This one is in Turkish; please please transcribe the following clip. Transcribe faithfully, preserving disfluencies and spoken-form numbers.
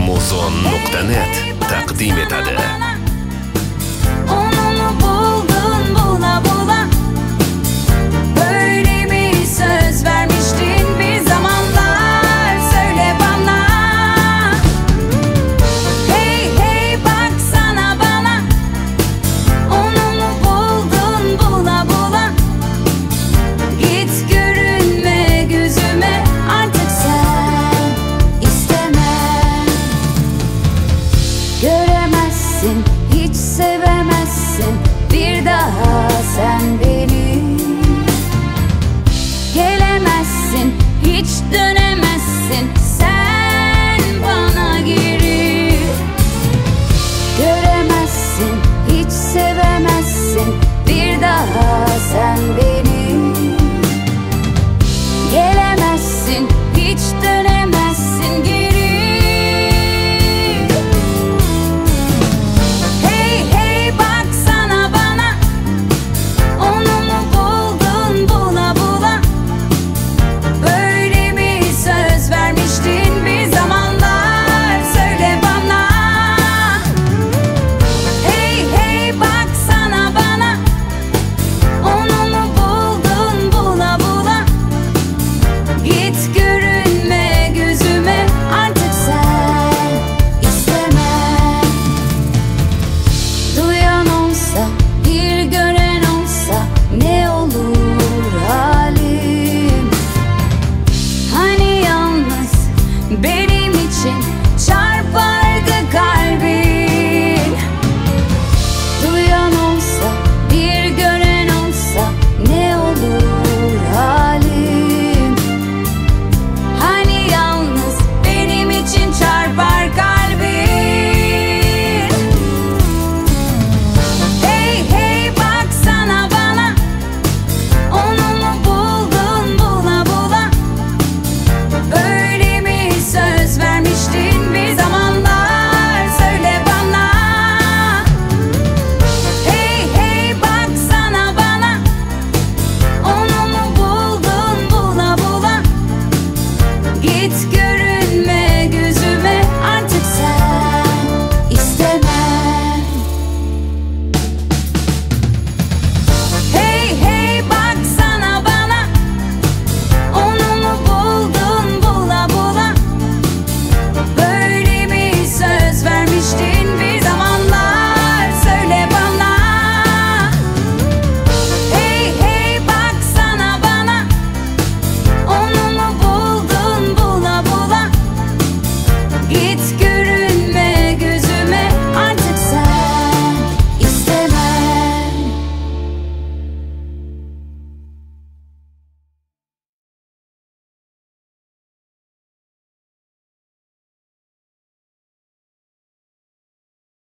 muzon nokta net taqdim etadi. Onu buldun bula bula, böyle mi söz vermiştin bir zamanlar, söyle bana. Hey hey baksana bana, onu mu buldun bula bula, git görünme gözüme artık sen, isteme. Göremezsin, hiç sevemezsin bir daha sen beni. Gelemezsin, hiç dönemezsin sen bana geri. Göremezsin, hiç sevemezsin bir daha sen beni. Gelemezsin, hiç dönemezsin geri. Hey hey baksana bana, onu mu buldun bula bula, böyle mi söz vermiştin bir zamanlar, söyle bana. Hey hey baksana bana, onu mu buldun bula bula, git görünme gözüme artık sen, isteme. Duyan olsa, bir gören olsa ne olur halim? Hani yalnız benim için